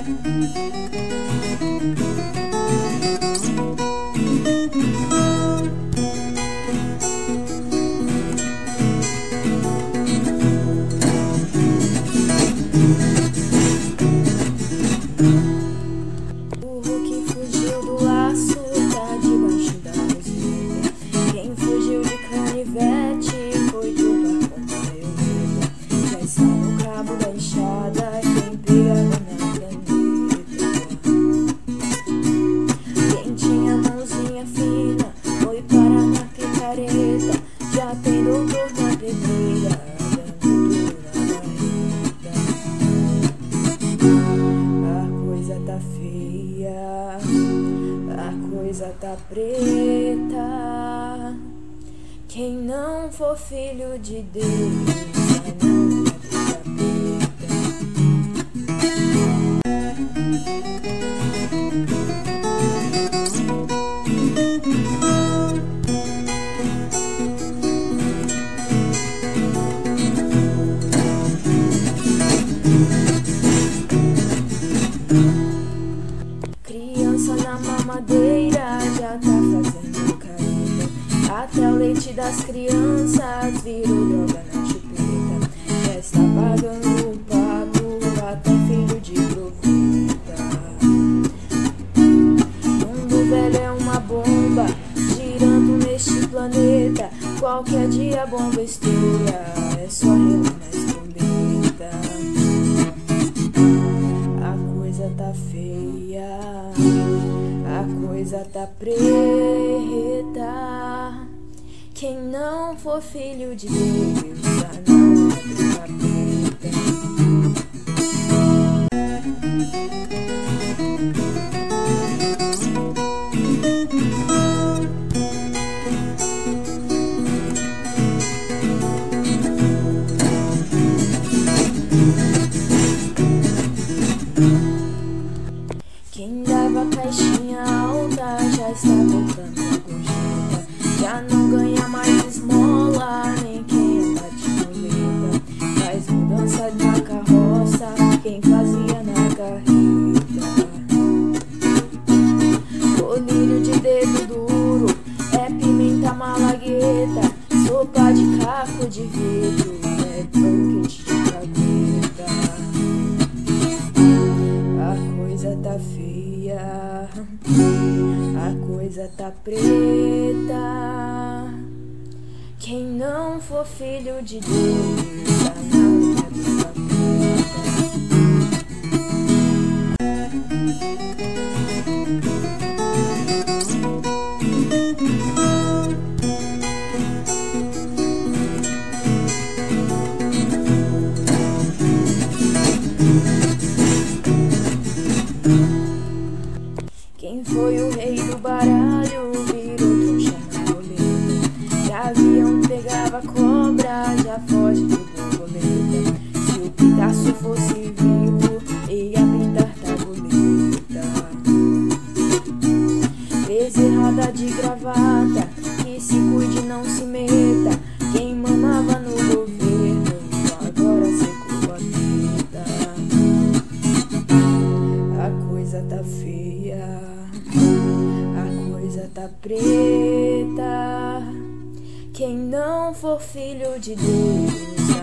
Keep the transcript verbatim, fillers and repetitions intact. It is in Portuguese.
Já tem doutor na pedreira, dando dor na barriga. A coisa tá feia, a coisa tá preta. Quem não for filho de Deus vai não vai Criança na mamadeira já tá fazendo careta. Até o leite das crianças virou droga na chupeta. Já está pagando o papo até filho de proveta. Mundo velho é uma bomba girando neste planeta. Qualquer dia a bomba estoura, é só relar na escombeta. A coisa tá feia, a coisa tá preta. Quem não for filho de Deus vai não vai capeta. Quem dava caixinha alta já está voltando a gorjeta. Já não ganha mais esmola, nem quem anda de muleta. Faz mudança na carroça, quem fazia na carreta. Colírio de dedo duro, é pimenta malagueta. Sopa de caco de vidro, é bucket de cagueta. A coisa tá feia, a coisa tá preta. Quem não for filho de Deus vai não vai Quem foi o rei do baralho virou trouxa na roleta. Se avião pegava cobra, já foge de borboleta. Se o Picasso fosse vivo, ia pintar tabuleta. Bezerrada de gravata, que se cuide, não se meta. Quem mamava no governo, agora secou a teta. A coisa tá feia, a coisa tá preta. Quem não for filho de Deus